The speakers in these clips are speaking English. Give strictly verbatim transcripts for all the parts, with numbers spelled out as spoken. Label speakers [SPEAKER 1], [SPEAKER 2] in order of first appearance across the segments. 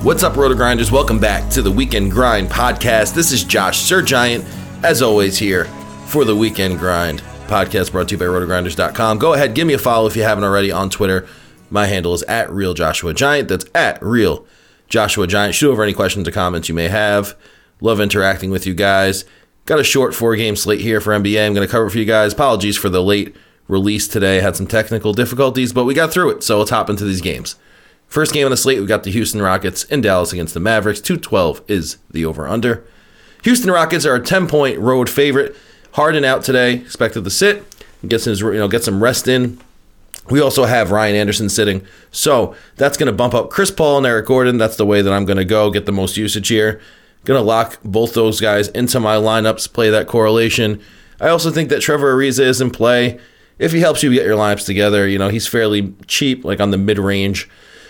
[SPEAKER 1] What's up, Roto Grinders? Welcome back to the Weekend Grind podcast. This is Josh Sir Giant, as always, here for the Weekend Grind podcast, brought to you by roto grinders dot com. Go ahead, give me a follow if you haven't already on Twitter. My handle is at Real Joshua Giant. That's at Real Joshua Giant. Shoot over any questions or comments you may have. Love interacting with you guys. Got a short four-game slate here for N B A. I'm going to cover for you guys. Apologies for the late release today. Had some technical difficulties, but we got through it, so let's hop into these games. First game on the slate, we've got the Houston Rockets in Dallas against the Mavericks. two twelve is the over-under. Houston Rockets are a ten-point road favorite. Harden out today, expected to sit, get some, you know, get some rest in. We also have Ryan Anderson sitting, so that's going to bump up Chris Paul and Eric Gordon. That's the way that I'm going to go, get the most usage here. Going to lock both those guys into my lineups, play that correlation. I also think that Trevor Ariza is in play. If he helps you get your lineups together, you know, he's fairly cheap, like on the mid-range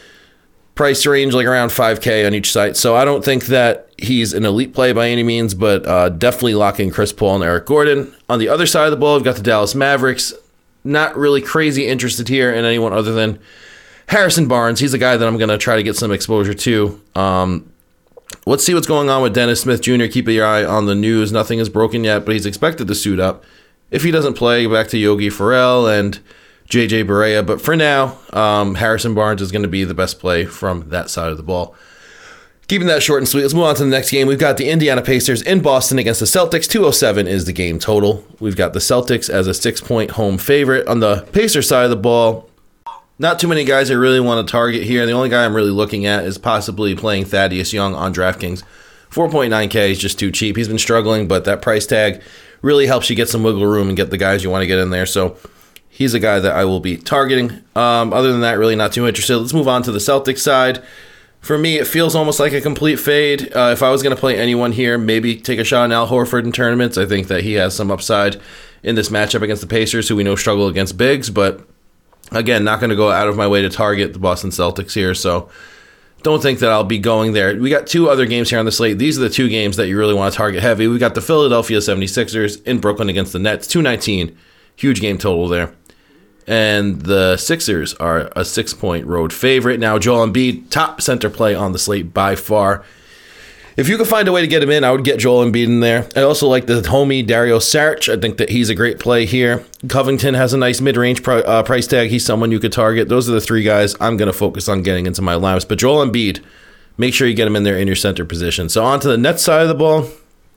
[SPEAKER 1] price range, like around five K on each site. So I don't think that he's an elite play by any means, but uh, definitely locking Chris Paul and Eric Gordon. On the other side of the ball, we've got the Dallas Mavericks. Not really crazy interested here in anyone other than Harrison Barnes. He's a guy that I'm going to try to get some exposure to. Um, let's see what's going on with Dennis Smith Junior Keep your eye on the news. Nothing is broken yet, but he's expected to suit up. If he doesn't play, back to Yogi Ferrell and J J Barea. But for now, um, Harrison Barnes is going to be the best play from that side of the ball. Keeping that short and sweet, let's move on to the next game. We've got the Indiana Pacers in Boston against the Celtics. two oh seven is the game total. We've got the Celtics as a six-point home favorite. On the Pacers side of the ball, not too many guys I really want to target here. The only guy I'm really looking at is possibly playing Thaddeus Young on DraftKings. four point nine K is just too cheap. He's been struggling, but that price tag really helps you get some wiggle room and get the guys you want to get in there. So he's a guy that I will be targeting. Um, other than that, really not too interested. Let's move on to the Celtics side. For me, it feels almost like a complete fade. Uh, if I was going to play anyone here, maybe take a shot on Al Horford in tournaments. I think that he has some upside in this matchup against the Pacers, who we know struggle against bigs. But again, not going to go out of my way to target the Boston Celtics here. So don't think that I'll be going there. We got two other games here on the slate. These are the two games that you really want to target heavy. We got the Philadelphia seventy-sixers in Brooklyn against the Nets. two nineteen. Huge game total there. And the Sixers are a six-point road favorite. Now, Joel Embiid, top center play on the slate by far. If you could find a way to get him in, I would get Joel Embiid in there. I also like the homie Dario Saric. I think that he's a great play here. Covington has a nice mid-range pr- uh, price tag. He's someone you could target. Those are the three guys I'm going to focus on getting into my lineups. But Joel Embiid, make sure you get him in there in your center position. So on to the Nets side of the ball.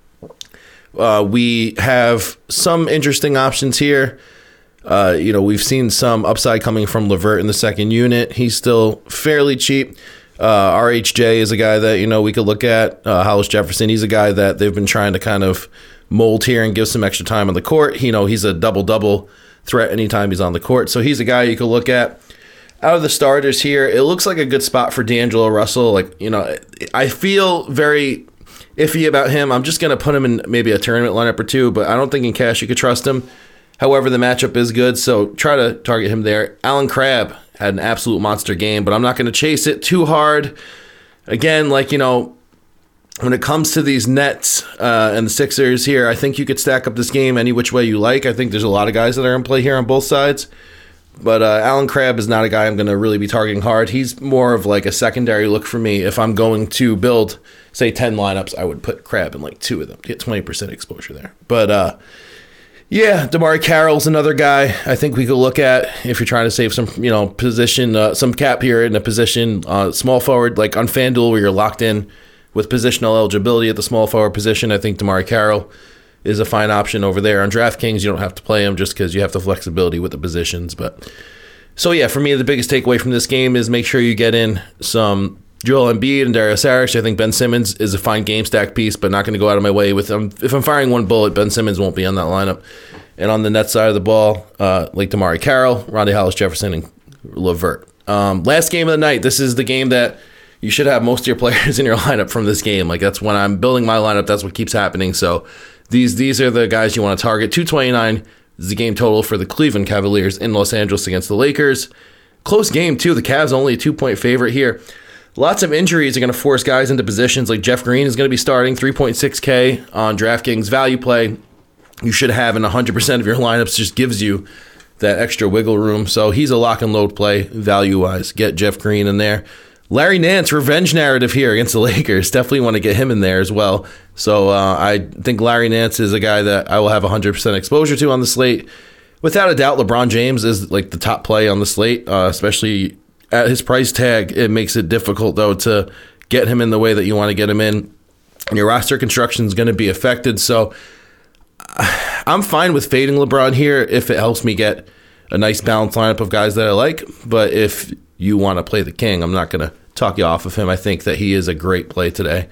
[SPEAKER 1] Uh, we have some interesting options here. Uh, you know, we've seen some upside coming from LeVert in the second unit. He's still fairly cheap. Uh, R H J is a guy that, you know, we could look at. Uh, Hollis Jefferson, he's a guy that they've been trying to kind of mold here and give some extra time on the court. You know, he's a double-double threat anytime he's on the court. So he's a guy you could look at. Out of the starters here, it looks like a good spot for D'Angelo Russell. Like, you know, I feel very iffy about him. I'm just going to put him in maybe a tournament lineup or two, but I don't think in cash you could trust him. However, the matchup is good, so try to target him there. Allen Crabbe had an absolute monster game, but I'm not going to chase it too hard. Again, like, you know, when it comes to these Nets uh, and the Sixers here, I think you could stack up this game any which way you like. I think there's a lot of guys that are in play here on both sides. But uh, Allen Crabbe is not a guy I'm going to really be targeting hard. He's more of like a secondary look for me. If I'm going to build, say, ten lineups, I would put Crabbe in like two of them to get twenty percent exposure there. But, uh, yeah, DeMarre Carroll's another guy I think we could look at if you're trying to save some, you know, position, uh, some cap here in a position, uh, small forward, like on FanDuel where you're locked in with positional eligibility at the small forward position. I think DeMarre Carroll is a fine option over there. On DraftKings, you don't have to play him just because you have the flexibility with the positions. But so, yeah, for me, the biggest takeaway from this game is make sure you get in some Joel Embiid and Dario Saric. I think Ben Simmons is a fine game stack piece, but not going to go out of my way with him. If I'm firing one bullet, Ben Simmons won't be on that lineup. And on the net side of the ball, uh, like DeMarre Carroll, Rondae Hollis-Jefferson, and LeVert. Um, last game of the night. This is the game that you should have most of your players in your lineup from this game. Like, that's when I'm building my lineup. That's what keeps happening. So these these are the guys you want to target. two twenty-nine is the game total for the Cleveland Cavaliers in Los Angeles against the Lakers. Close game, too. The Cavs only a two-point favorite here. Lots of injuries are going to force guys into positions. Like Jeff Green is going to be starting three point six K on DraftKings value play. You should have in one hundred percent of your lineups. Just gives you that extra wiggle room. So he's a lock and load play value-wise. Get Jeff Green in there. Larry Nance, revenge narrative here against the Lakers. Definitely want to get him in there as well. So uh, I think Larry Nance is a guy that I will have one hundred percent exposure to on the slate. Without a doubt, LeBron James is like the top play on the slate, uh, especially at his price tag. It makes it difficult, though, to get him in the way that you want to get him in. Your roster construction is going to be affected. So I'm fine with fading LeBron here if it helps me get a nice balanced lineup of guys that I like. But if you want to play the king, I'm not going to talk you off of him. I think that he is a great play today.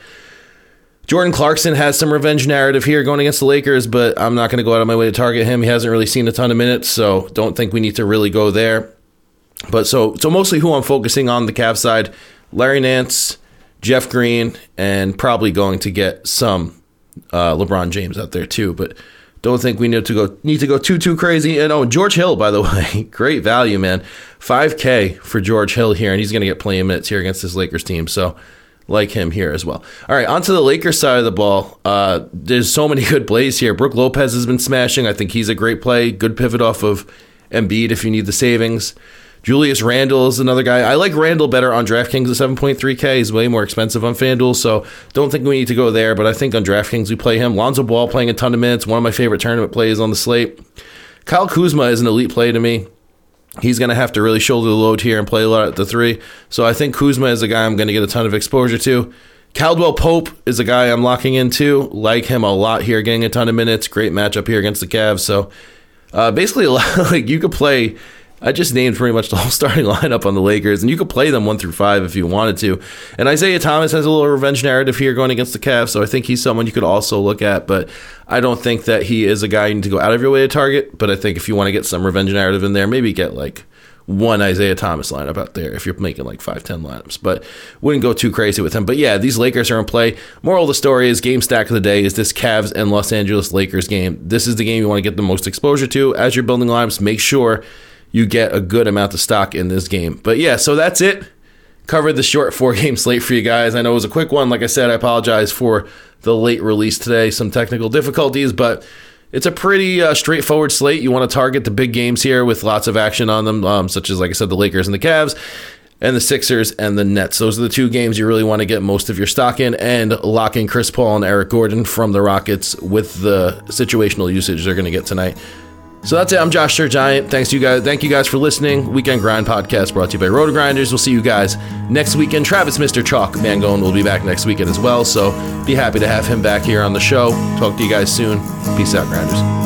[SPEAKER 1] Jordan Clarkson has some revenge narrative here going against the Lakers, but I'm not going to go out of my way to target him. He hasn't really seen a ton of minutes, so don't think we need to really go there. But so so mostly who I'm focusing on the Cavs side, Larry Nance, Jeff Green, and probably going to get some uh, LeBron James out there too. But don't think we need to go need to go too, too crazy. And oh, George Hill, by the way, great value, man. five K for George Hill here, and he's going to get playing minutes here against this Lakers team. So like him here as well. All right, on to the Lakers side of the ball. Uh, there's so many good plays here. Brook Lopez has been smashing. I think he's a great play. Good pivot off of Embiid if you need the savings. Julius Randle is another guy. I like Randle better on DraftKings at seven point three K. He's way more expensive on FanDuel, so don't think we need to go there, but I think on DraftKings we play him. Lonzo Ball playing a ton of minutes, one of my favorite tournament plays on the slate. Kyle Kuzma is an elite play to me. He's going to have to really shoulder the load here and play a lot at the three, so I think Kuzma is a guy I'm going to get a ton of exposure to. Caldwell Pope is a guy I'm locking into. Like him a lot here, getting a ton of minutes. Great matchup here against the Cavs, so uh, basically a lot, like you could play... I just named pretty much the whole starting lineup on the Lakers, and you could play them one through five if you wanted to. And Isaiah Thomas has a little revenge narrative here going against the Cavs, so I think he's someone you could also look at, but I don't think that he is a guy you need to go out of your way to target, but I think if you want to get some revenge narrative in there, maybe get like one Isaiah Thomas lineup out there if you're making like five ten lineups, but wouldn't go too crazy with him. But yeah, these Lakers are in play. Moral of the story is game stack of the day is this Cavs and Los Angeles Lakers game. This is the game you want to get the most exposure to. As you're building lineups, make sure you get a good amount of stock in this game. But yeah, so that's it. Covered the short four-game slate for you guys. I know it was a quick one. Like I said, I apologize for the late release today. Some technical difficulties, but it's a pretty uh, straightforward slate. You want to target the big games here with lots of action on them, um, such as, like I said, the Lakers and the Cavs, and the Sixers and the Nets. Those are the two games you really want to get most of your stock in, and lock in Chris Paul and Eric Gordon from the Rockets with the situational usage they're going to get tonight. So that's it. I'm Josh Giant. Thanks to you guys. Thank you guys for listening. Weekend Grind Podcast brought to you by Roto Grinders. We'll see you guys next weekend. Travis, Mister Chalk Mangone will be back next weekend as well. So be happy to have him back here on the show. Talk to you guys soon. Peace out, Grinders.